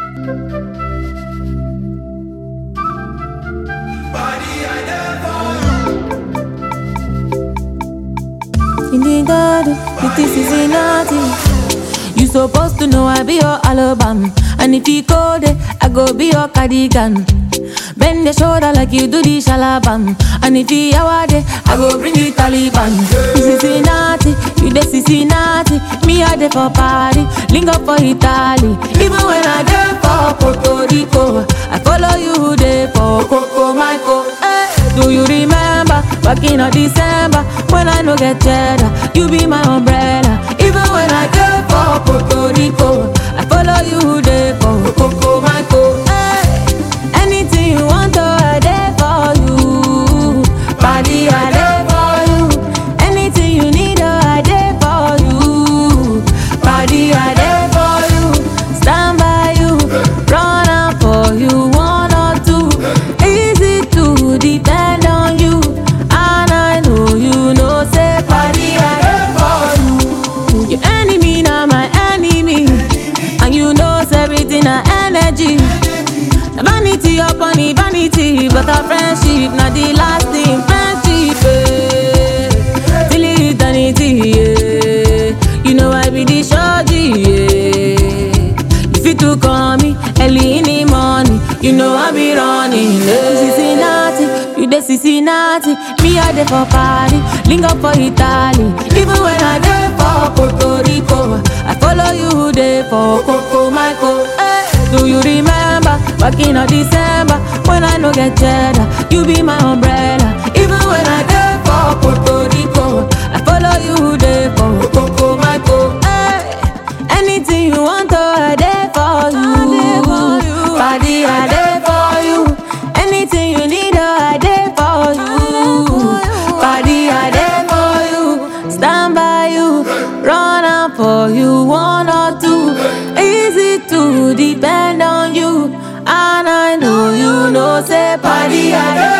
This is naughty. You supposed to know I be your Alabama. And if you go there, I go be your cardigan. Bend the shoulder like you do the shalabam. And if you are there, I go bring the Taliban. This is naughty, you this is naughty. Me I there for party, link up for Italy. Even when I there for Puerto Rico, I follow you there for Coco Michael. Do you remember back in December when I no get cheddar? You be my umbrella. Even when I go for Puerto Rico, I follow you there for Coco Michael. Anything you want, I there for you. Body, I there for you. Anything you need, I there for you. Body, I there for you. Stand by you, run out for you. 1 or 2, easy to depend on you. And I know you know, say body, I there for you. Your enemy, not my enemy. And you know, everything I energy. Vanity upon the vanity, but our friendship not the last thing. Friendship, till eternity, yeah. You know I be the shorty, yeah. If you to call me early in the morning, you know I be running. Cincinnati, you the Cincinnati. Me I there for party, link up for Italy. Even when I there for Puerto Rico, I follow you there for Coco Michael. Do you remember back in December when I no get cheddar? You be my umbrella. Even when I there for Puerto Rico, I follow you there for Coco Michael. Anything you want, I there for you. Body, I there for you. Anything you need, I there for you. Body, I there for you. Stand by you, run out for you. 1 or 2, easy to depend on you. And I know you know, say body, I there.